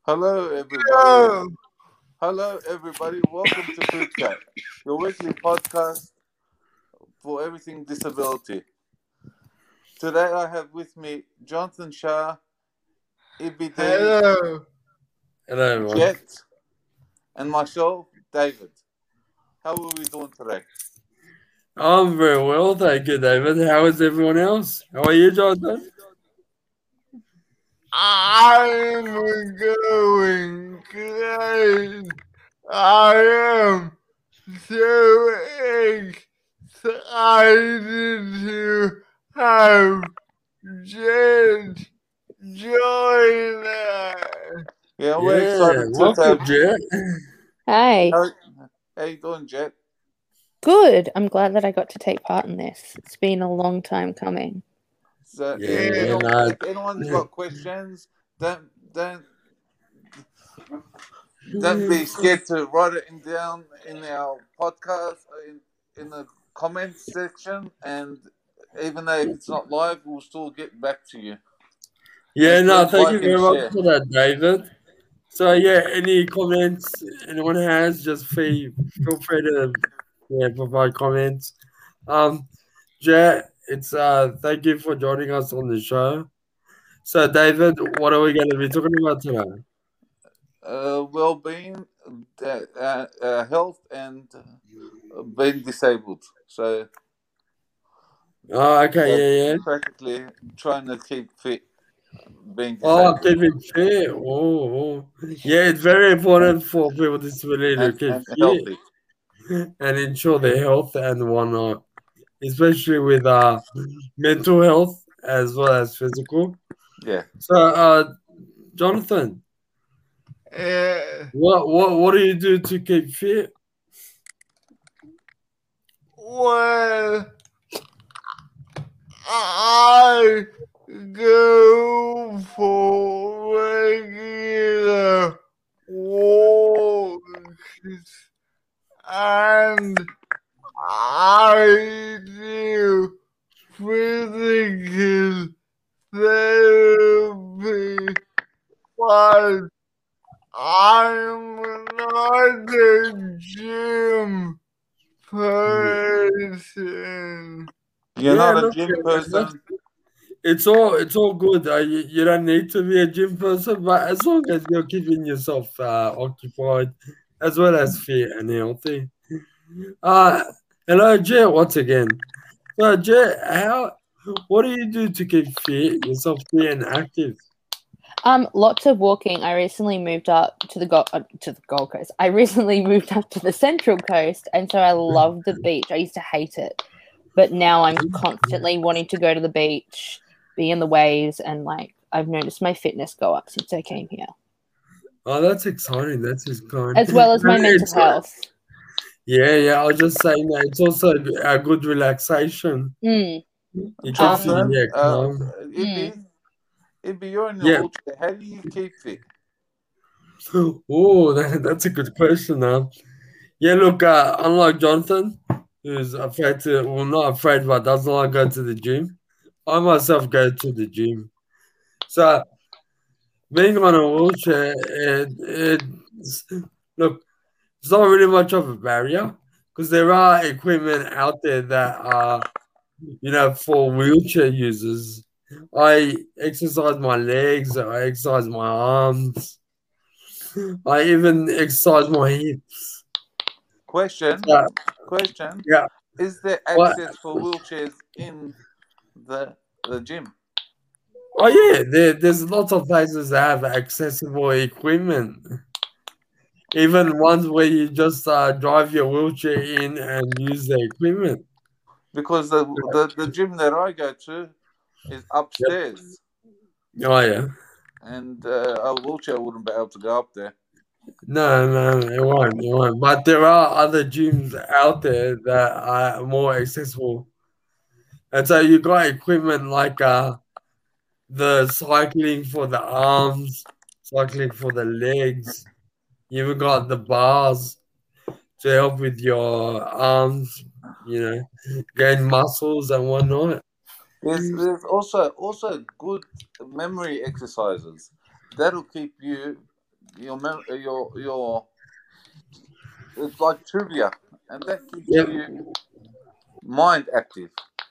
Hello, everybody. Hello, everybody. Welcome to Food Chat, your weekly podcast for everything disability. Today, I have with me Jonathan Shah, EBD, Hello. Hello, everyone. Jet, and myself, David. How are we doing today? I'm very well, thank you, David. How is everyone else? How are you, Jonathan? I'm going great. I am so excited to have Jet join us. Yeah, we're excited to welcome, have. Jet. Hi. How you doing, Jet? Good. I'm glad that I got to take part in this. It's been a long time coming. So, Yeah, if anyone's got questions, don't be scared to write it down in our podcast in the comments section, and even though if it's not live, we'll still get back to you. Thank you very much for that, David. So, any comments anyone has, just feel free to provide comments. Jet, it's thank you for joining us on the show. So, David, what are we going to be talking about today? Well-being, health, and being disabled. So, Okay, practically trying to keep fit, being disabled. Keeping fit. It's very important for people with disability to keep and fit healthy. and ensure their health and whatnot, especially with mental health as well as physical. Yeah. So, Jonathan, Yeah. what do you do to keep fit? Well, I go for regular walks and I do physical therapy, but I'm not a gym person. You're not a Look, gym person. It's all good. You don't need to be a gym person, but as long as you're keeping yourself occupied, as well as fit and healthy. Hello, Jay, once again. So, Jay, what do you do to keep yourself fit and active? Lots of walking. I recently moved up to the Gold Coast. I recently moved up to the Central Coast, and so I love the beach. I used to hate it, but now I'm constantly wanting to go to the beach, be in the waves, and I've noticed my fitness go up since I came here. Oh, that's exciting. That's exciting. As well as my mental health. Yeah. I was just saying that it's also a good relaxation. Mm. Jonathan, calm. Ibby, you're in your wheelchair. How do you keep fit? Oh, that's a good question now. Yeah, look, unlike Jonathan, who's not afraid, but doesn't like going to the gym, I myself go to the gym. So, being on a wheelchair, look, it's not really much of a barrier because there are equipment out there that are, for wheelchair users. I exercise my legs, I exercise my arms, I even exercise my hips. Question. Yeah. Is there access for wheelchairs in the gym? Oh yeah, there's lots of places that have accessible equipment. Even ones where you just drive your wheelchair in and use the equipment. Because the gym that I go to is upstairs. Yep. Oh yeah. And a wheelchair wouldn't be able to go up there. No, it won't. But there are other gyms out there that are more accessible. And so you got equipment like the cycling for the arms, cycling for the legs. You even got the bars to help with your arms, gain muscles and whatnot. There's also good memory exercises that'll keep you your it's like trivia, and that keeps Yep. you mind active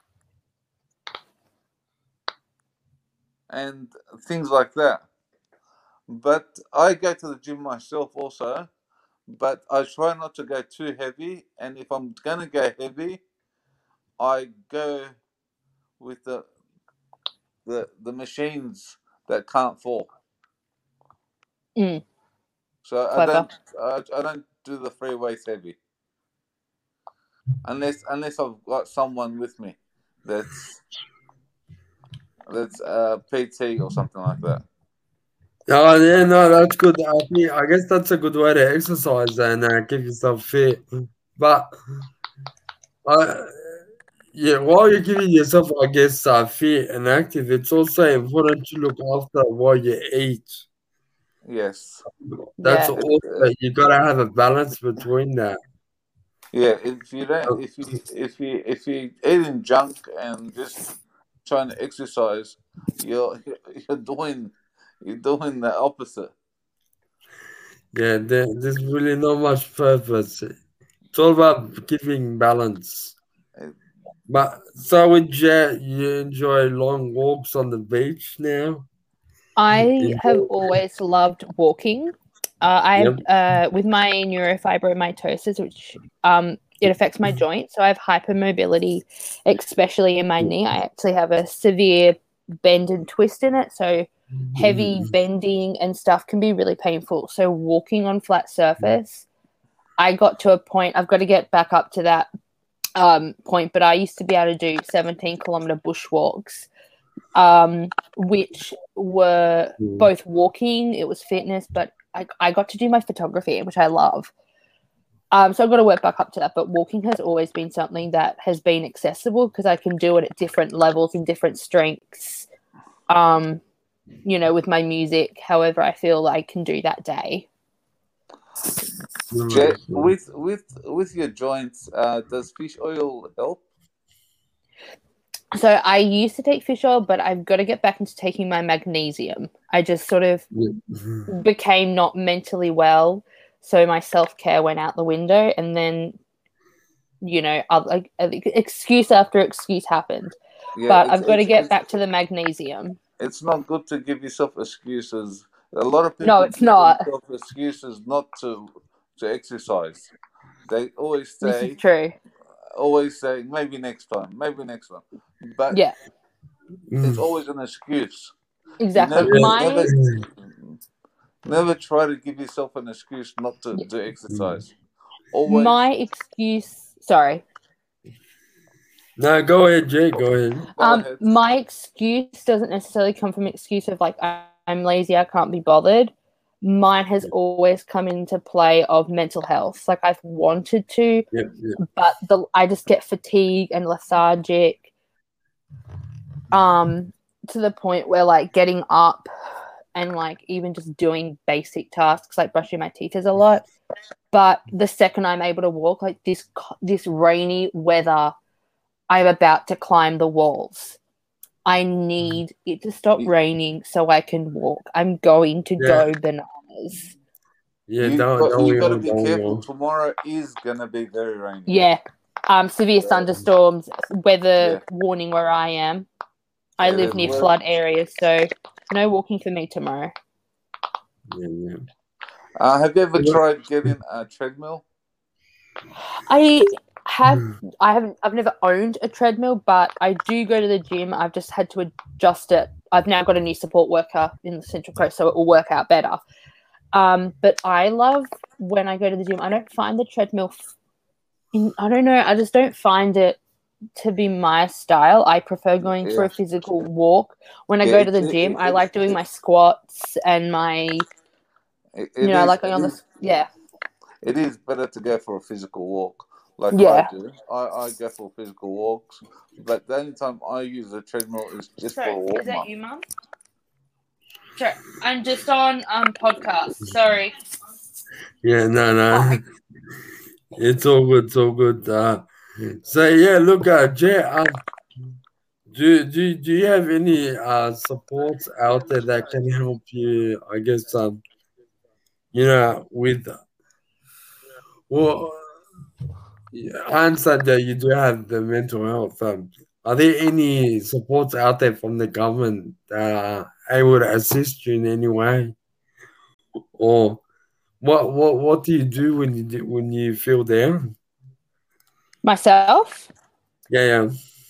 and things like that. But I go to the gym myself also, but I try not to go too heavy. And if I'm gonna go heavy, I go with the machines that can't fall. Mm. So Clever. I don't do the free weights heavy unless I've got someone with me that's PT or something like that. Oh yeah, no, that's good. I guess that's a good way to exercise and keep yourself fit. But yeah, while you're keeping yourself, I guess, fit and active, it's also important to look after what you eat. Yes. That's Yeah. also you gotta have a balance between that. Yeah. If you don't, if you eating junk and just trying to exercise, you're you're doing the opposite. Yeah, there's really not much purpose. It's all about keeping balance. But so with Jet, you enjoy long walks on the beach now? I have always loved walking. With my neurofibromatosis, which it affects my joints, so I have hypermobility, especially in my knee. I actually have a severe bend and twist in it, so heavy bending and stuff can be really painful. So walking on flat surface, I got to a point. I've got to get back up to that point, but I used to be able to do 17-kilometer bushwalks, which were both walking, it was fitness, but I got to do my photography, which I love. So I've got to work back up to that. But walking has always been something that has been accessible because I can do it at different levels and different strengths. With my music, however I feel I can do that day. Jet, with your joints, does fish oil help? So I used to take fish oil, but I've got to get back into taking my magnesium. I just sort of became not mentally well, so my self-care went out the window, and then excuse after excuse happened. Yeah, but I've got to get back to the magnesium. It's not good to give yourself excuses. A lot of people No, it's not. give themselves excuses not to exercise. They always say, this is true. Always say maybe next time, but yeah, it's always an excuse. Exactly. Never try to give yourself an excuse not to exercise. Always. My excuse. Sorry. No, go ahead, Jay. Go ahead. My excuse doesn't necessarily come from an excuse of like I'm lazy, I can't be bothered. Mine has always come into play of mental health. Like I've wanted to, but I just get fatigued and lethargic. To the point where like getting up and like even just doing basic tasks like brushing my teeth is a lot. But the second I'm able to walk, like this rainy weather, I'm about to climb the walls. I need it to stop raining so I can walk. I'm going to go bananas. Yeah, you got to be careful. Tomorrow is going to be very rainy. Yeah. Severe thunderstorms, weather warning where I am. I live near flood areas, so no walking for me tomorrow. Yeah. Have you ever tried getting a treadmill? I've never owned a treadmill, but I do go to the gym. I've just had to adjust it. I've now got a new support worker in the Central Coast, so it will work out better. But I love when I go to the gym. I don't find the treadmill. I don't know. I just don't find it to be my style. I prefer going for a physical walk. When I go to the gym, I like doing my squats and my. I like going on the. Yeah. It is better to go for a physical walk. Like I do. I go for physical walks, but the only time I use a treadmill is just for a walk. Is that you, Mum? Sure. I'm just on podcast. Sorry. Yeah, no. It's all good. It's all good. So yeah, look, Jay. Do you have any supports out there that can help you? I guess with well, I understand that you do have the mental health. Are there any supports out there from the government that are able to assist you in any way, or what do you do when you feel down? Myself, Yeah.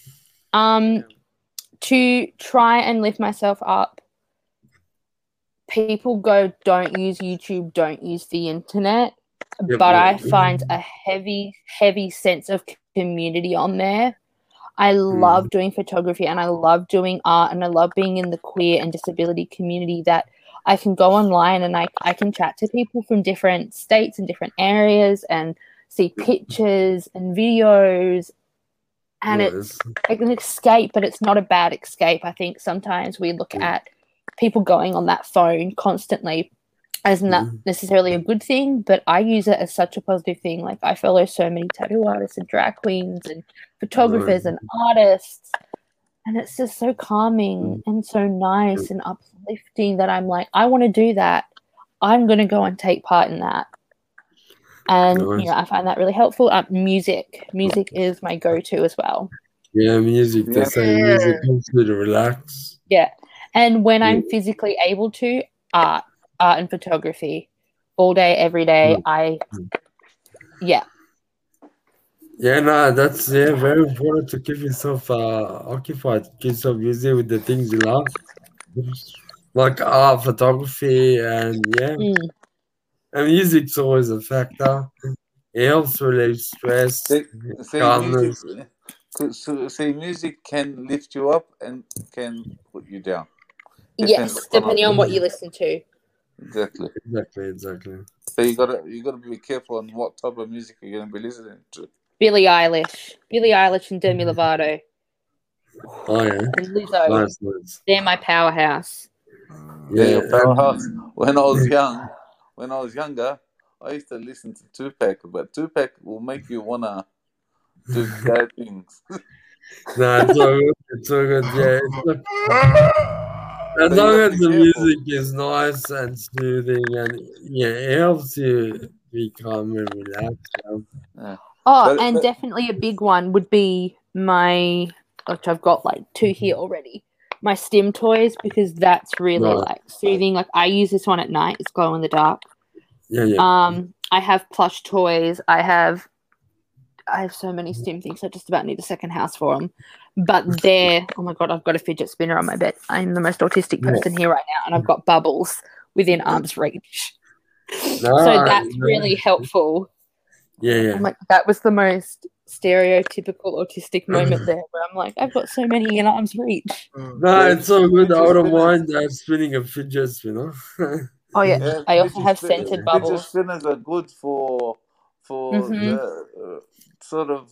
to try and lift myself up, people go, don't use YouTube, don't use the internet. Yep, But yep. I find a heavy sense of community on there. I love doing photography and I love doing art and I love being in the queer and disability community, that I can go online and I can chat to people from different states and different areas and see pictures and videos. And it's like an escape, but it's not a bad escape. I think sometimes we look at people going on that phone constantly as not necessarily a good thing, but I use it as such a positive thing. Like, I follow so many tattoo artists and drag queens and photographers and artists, and it's just so calming and so nice and uplifting that I'm like, I want to do that. I'm going to go and take part in that. And I find that really helpful. Music is my go-to as well. Yeah, music. They say music helps you to relax. Yeah, and when I'm physically able to, art and photography, all day, every day. Yeah, no, that's very important to keep yourself occupied, keep yourself busy with the things you love, like art, photography, and and music's always a factor. It helps relieve stress, calmness. Music can lift you up and can put you down. Yes, depending on what you listen to. Exactly. So you gotta be careful on what type of music you're gonna be listening to. Billie Eilish and Demi Lovato. Oh yeah. And Lizzo. Nice. They're my powerhouse. They're your powerhouse. When I was younger, I used to listen to Tupac, but Tupac will make you wanna do bad things. No, it's all good. Yeah, as long as the music is nice and soothing, and it helps you be calm and relaxed. And definitely a big one would be which I've got like 2 here already, my Stim toys, because that's really like soothing. Like, I use this one at night. It's glow in the dark. Yeah. I have plush toys. I have so many Stim things. I just about need a second house for them. But oh my God, I've got a fidget spinner on my bed. I'm the most autistic person here right now, and I've got bubbles within arm's reach. So that's really helpful. Yeah. I'm like, that was the most stereotypical autistic moment there, where I'm like, I've got so many in arm's reach. No, it's so good. I don't mind spinning a fidget spinner. Oh yeah, I also have scented bubbles. Fidget spinners are good for the sort of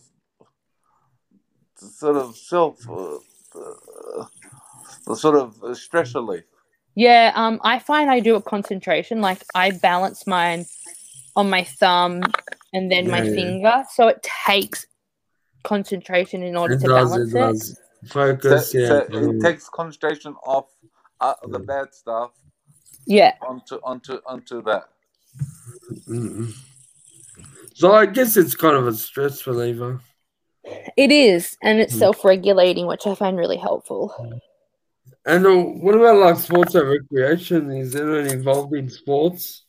stress relief. Yeah, I find I do a concentration. Like, I balance mine on my thumb and then my finger, so it takes concentration in order to balance it. Focus, so it takes concentration off the bad stuff. Yeah. Onto that. Mm-hmm. So I guess it's kind of a stress reliever. It is, and it's self-regulating, which I find really helpful. And what about like sports and recreation? Is anyone involved in sports?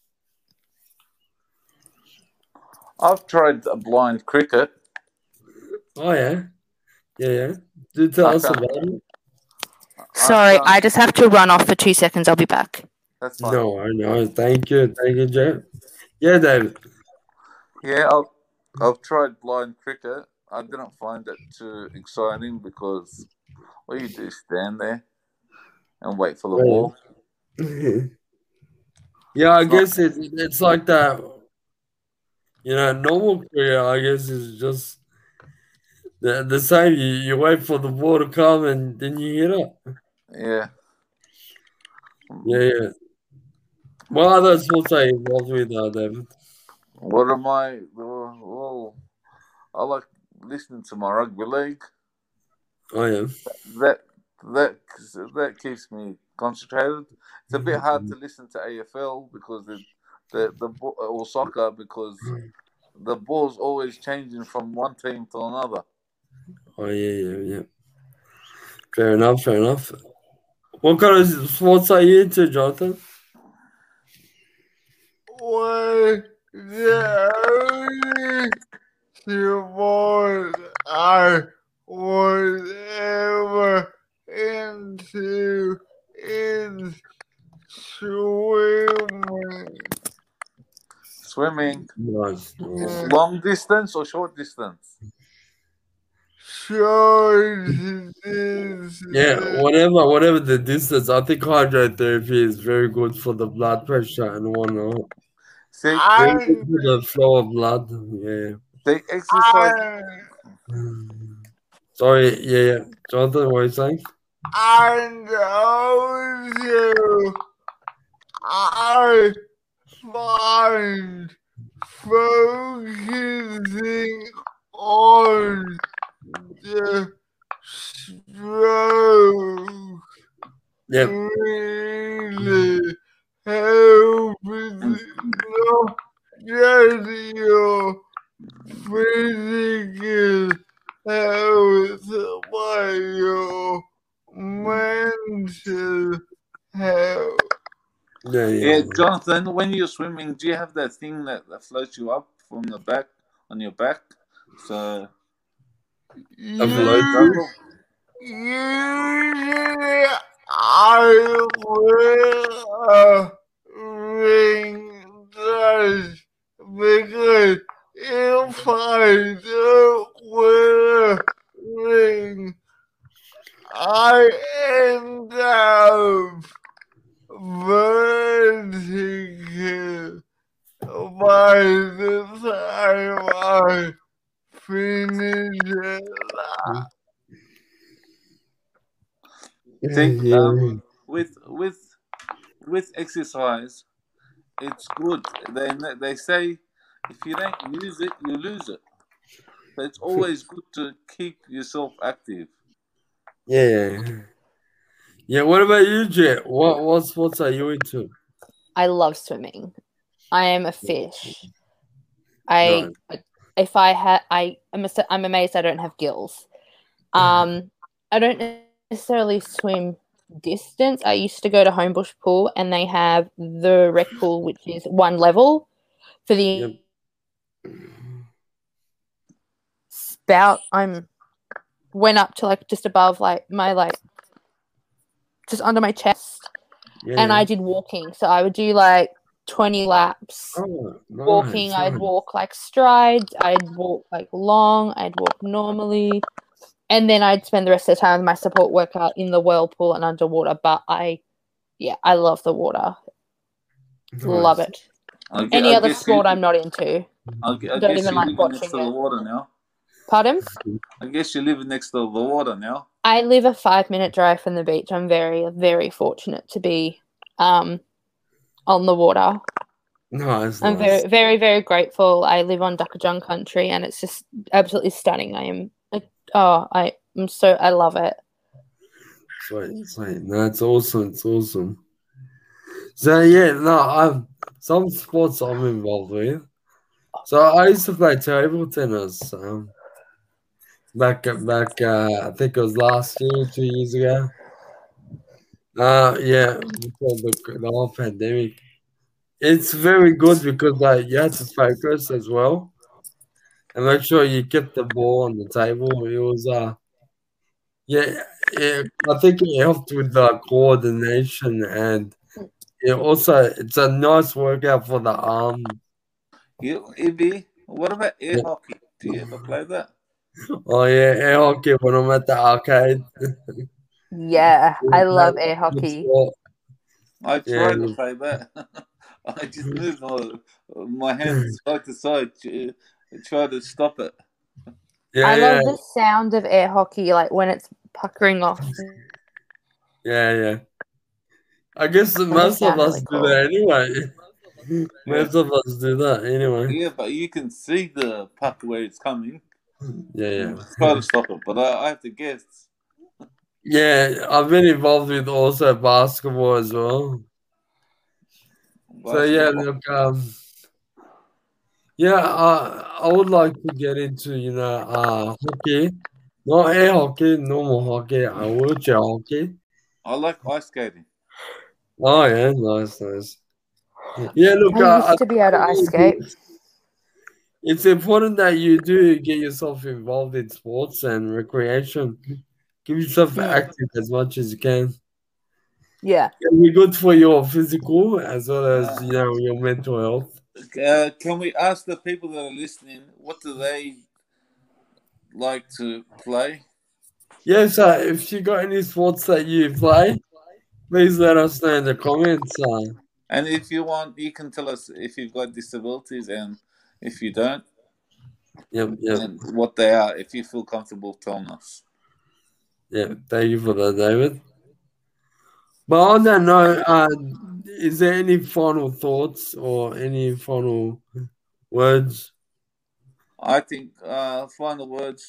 I've tried blind cricket. Oh yeah. Do tell us about it. Sorry, I just have to run off for 2 seconds. I'll be back. That's fine. No, I know. Thank you, Jeff. Yeah, David. Yeah, I've tried blind cricket. I didn't find it too exciting because all you do is stand there and wait for the ball. Yeah, I guess it's like that. Normal cricket, I guess, is just the same. You wait for the ball to come and then you hit it. Yeah. Yeah. What other sports are you involved with, David? What am I? Well, I like listening to my rugby league. Oh yeah. That keeps me concentrated. It's a bit hard to listen to AFL because or soccer because the ball's always changing from one team to another. Oh yeah. Fair enough. What kind of sports are you into, Jonathan? Was the only sport I was ever into is swimming. Swimming, Nice. long distance or short distance? Short Yeah, distance. whatever the distance, I think hydrotherapy is very good for the blood pressure and whatnot. See, Very I, good for the flow of blood. Yeah. they exercise. I, Sorry, yeah. Jonathan, what are you saying? and also I find focusing on the stroke Yep. really helps not just your physical health but your mental health. Yeah, Jonathan, when you're swimming, do you have that thing that floats you up from the back on your back? So Usually I wear a ring dress because if I don't wear a ring, I end up vertical by the time I finish it. think with exercise, it's good. They say if you don't use it, you lose it. So it's always good to keep yourself active. Yeah. What about you, Jet? What sports are you into? I love swimming. I am a fish. Nice. If I had, I'm amazed I don't have gills. I don't necessarily swim distance. I used to go to Homebush Pool, and they have the rec pool, which is one level for the spout. Went up to like just above my just under my chest, and I did walking. So I would do like 20 laps. Oh, nice, walking. nice. I'd walk like strides. I'd walk like long. I'd walk normally. And then I'd spend the rest of the time with my support worker in the whirlpool and underwater. But I love the water. Nice. Love it. Any other sport I'm not into. I Don't guess even you're like living watching next to the it. water now. Pardon? I guess you're living next to the water now. I live a 5-minute drive from the beach. I'm very, very fortunate to be on the water. Nice. I'm very, very, very grateful. I live on Duckajung country, and it's just absolutely stunning. I love it. Sweet. No, it's awesome. So I've some sports I'm involved with. So I used to play table tennis. Back. I think it was last year, 2 years ago. Before the whole pandemic. It's very good because you have to focus as well, and make sure you keep the ball on the table. It was I think it helped with the coordination, and it's a nice workout for the arm. Ibby, what about air hockey? Do you ever play that? Oh yeah, air hockey when I'm at the arcade. Yeah, I love air hockey. I tried to play that. I just moved my hands side to side to try to stop it. I love the sound of air hockey, like when it's puckering off. Yeah. I guess most of us do that anyway. Most of us do that anyway. Yeah, but you can see the puck where it's coming. Yeah. Try to stop it, but I have to guess. Yeah, I've been involved with also basketball as well. So yeah, Basketball. look, yeah, I would like to get into hockey, not air hockey, normal hockey, wheelchair hockey. I like ice skating. Oh yeah, nice, nice. Yeah, look, I used to be able to ice skate. it's important that you do get yourself involved in sports and recreation. Keep yourself active as much as you can. Yeah. It'll be good for your physical as well as Uh, your mental health. can we ask the people that are listening what do they like to play? Yeah, so if you got any sports that you play, please let us know in the comments. And if you want, you can tell us if you've got disabilities and if you don't, Yep. and what they are. If you feel comfortable telling us. Yeah, thank you for that, David. But on that note, is there any final thoughts or any final words? I think final words.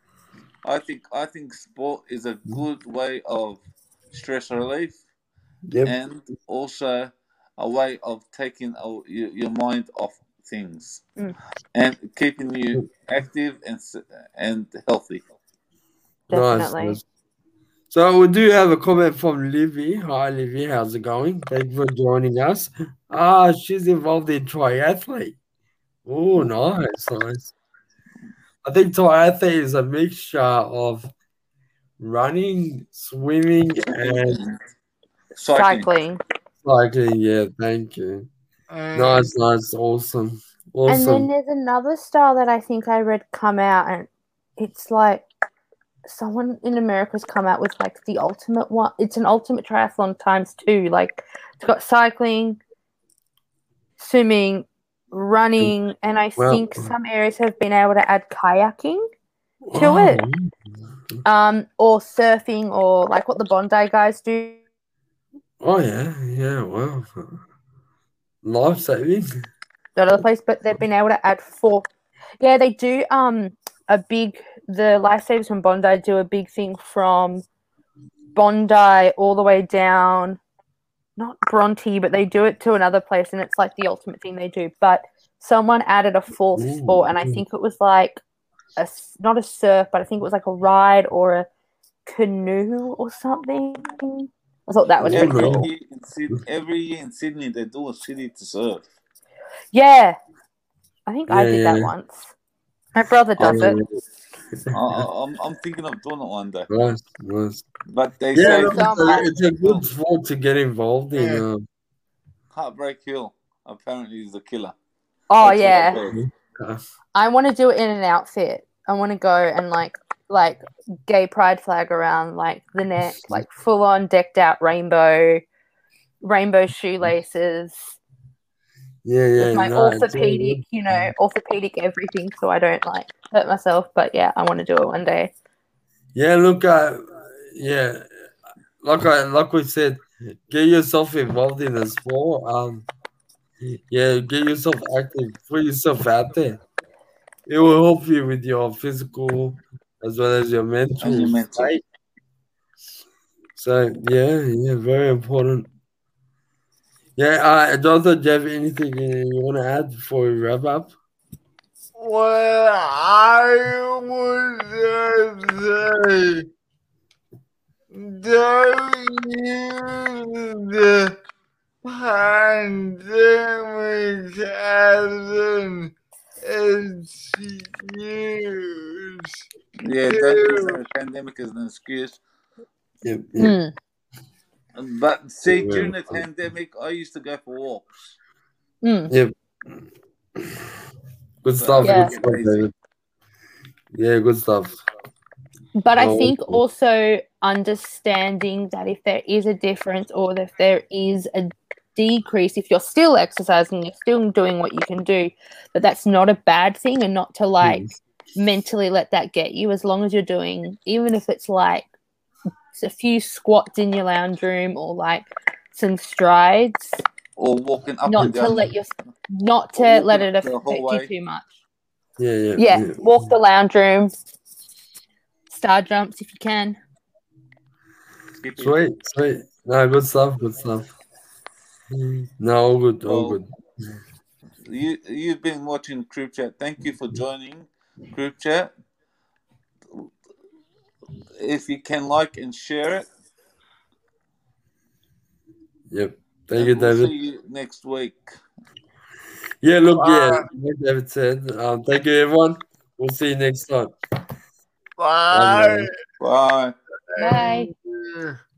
I think sport is a good way of stress relief Yep. and also a way of taking your mind off things and keeping you active and healthy. Definitely. Nice. So we do have a comment from Livy. Hi, Livy. How's it going? Thank you for joining us. She's involved in triathlete. Oh, nice. I think triathlete is a mixture of running, swimming, and Cycling. cycling. Yeah, thank you. Nice, awesome. And then there's another style that I think I read come out, and it's like someone in America's come out with like the ultimate one. It's an ultimate triathlon times 2. Like it's got cycling, swimming, running, and I think some areas have been able to add kayaking to it. Or surfing, or like what the Bondi guys do. Oh yeah, wow. Life saving. That other place, but they've been able to add 4. Yeah, they do the Lifesavers from Bondi do a big thing from Bondi all the way down, not Bronte, but they do it to another place, and it's like the ultimate thing they do. But someone added a 4th sport, and I think it was like not a surf, but I think it was like a ride or a canoe or something. I thought that was pretty cool. Every year in Sydney, they do a city to surf. Yeah. I think I did that once. My brother does it. I'm thinking of doing it one day. Nice. But they say it's a good sport to get involved in. Heartbreak Hill apparently is the killer. Oh yeah. I want to do it in an outfit. I want to go and like gay pride flag around like the neck, like full on decked out rainbow shoelaces. Yeah. With my orthopedic, orthopedic everything, so I don't like hurt myself. But yeah, I want to do it one day. Yeah, look, like we said, get yourself involved in the sport. Get yourself active, put yourself out there. It will help you with your physical as well as your mental state. So yeah, very important. Yeah, Jonathan, do you have anything you want to add before we wrap up? Well, I would say don't use the pandemic as an excuse. Yeah, don't use the pandemic as an excuse. Yep. But see, during the pandemic, I used to go for walks. Yep. Good stuff. David. Yeah, good stuff. But I think also understanding that if there is a difference or if there is a decrease, if you're still exercising, you're still doing what you can do, that that's not a bad thing, and not to like mentally let that get you, as long as you're doing, even if it's like a few squats in your lounge room or like some strides, or walking up not and to down, let it affect you too much. Yeah. Walk the lounge room, star jumps if you can. Sweet. No, good stuff. No, all good, all Well, good. You've been watching Group Chat. Thank you for joining Group Chat. If you can like and share it, Yep. Thank and you, we'll David. see you next week. Yeah, look, yeah, Bye. like David said. Thank you, everyone. We'll see you next time. Bye. Bye. Bye. Thank you.